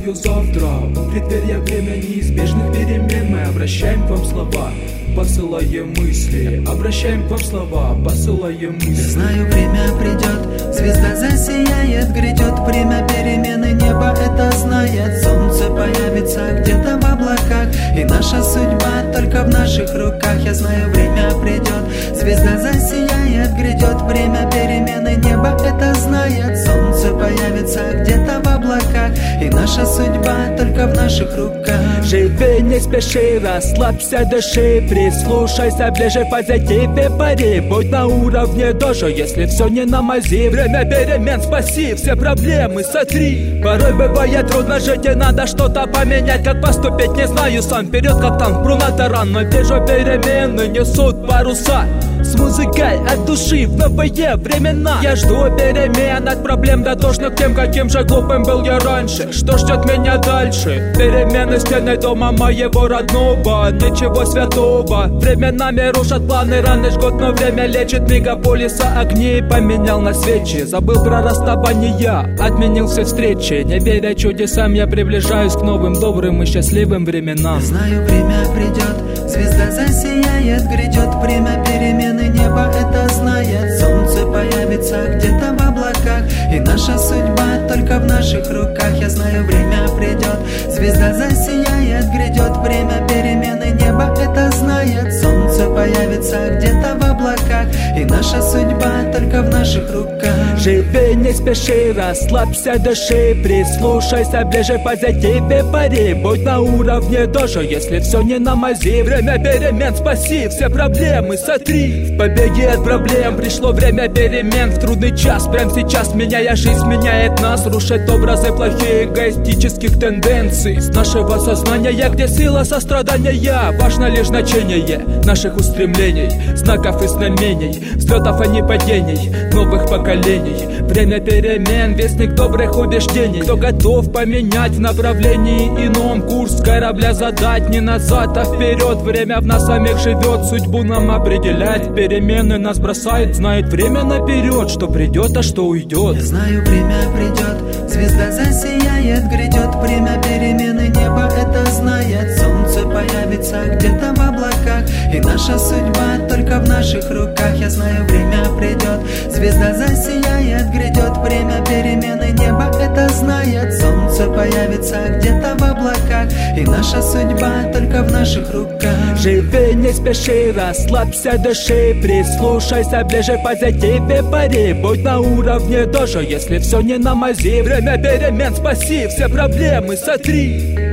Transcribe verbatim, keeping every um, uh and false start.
целью завтра. В преддверии время неизбежных перемен мы обращаем к вам слова, посылаем мысли, обращаем к вам слова, посылаем мысли. Знаю, время придет, звезда засияет, грядет время перемены, небо это знает. Солнце появится где-то в облаках, и наша судьба только в наших руках. Я знаю, время придет, звезда засияет, грядет время перемены, небо это знает. Солнце появится где-то в облаках, и наша судьба только в наших руках. Живи, не спеши, расслабься, дыши, прислушайся ближе, позитиве пари. Будь на уровне дождя, если все не на мази. Время перемен, спаси все проблемы, сотри. Порой бывает трудно жить, и надо что-то поменять. Как поступить, не знаю сам. Вперед, как танк, пру на таран. Но вижу, перемены несут паруса. С музыкой от души в новые времена. Я жду перемен, от проблем дотошных тем, каким же глупым был я раньше. Что ждет меня дальше? Перемены стены дома моего родного. Ничего святого. Временами рушат планы, раны жгут, но время лечит. Мегаполиса огни поменял на свечи. Забыл про расставание, отменил все встречи. Не веря чудесам, я приближаюсь к новым, добрым и счастливым временам. Знаю, время придет, звезда засияет, грядет время перемены, небо это знает. Солнце появится где-то в облаках, и наша судьба только в наших руках. Я знаю, время придет, звезда засияет, грядет время перемены, небо это знает. Солнце появится где-то в облаках, и наша судьба только в наших руках. Живи, не спеши, расслабься, дыши, прислушайся ближе, позитиве пари. Будь на уровне дождя, если все не на мази. Время перемен, спаси все проблемы, сотри. В побеге от проблем пришло время перемен. В трудный час, прямо сейчас, меняя жизнь, меняет нас. Рушит образы плохие эгоистических тенденций. С нашего сознания, где сила сострадания. Важно лишь значение наших устремлений, знаков и знамений, взлетов, а не падений новых поколений. Время перемен, вестник добрых убеждений. Кто готов поменять в направлении ином курс корабля, задать не назад, а вперед. Время в нас самих живет, судьбу нам определять. Перемены нас бросают, знает время наперед, что придет, а что уйдет. Я знаю, время придет, звезда засияет, грядет время перемены, небо это знает. Солнце появится где-то в облаках, и наша судьба только в наших руках. Я знаю, время придет, звезда засияет, грядет время перемены, небо это знает. Солнце появится где-то в облаках, и наша судьба только в наших руках. Живи, не спеши, расслабься, дыши, прислушайся ближе, позитиве пари. Будь на уровне дождя, если все не на мази. Время перемен, спаси все проблемы, сотри.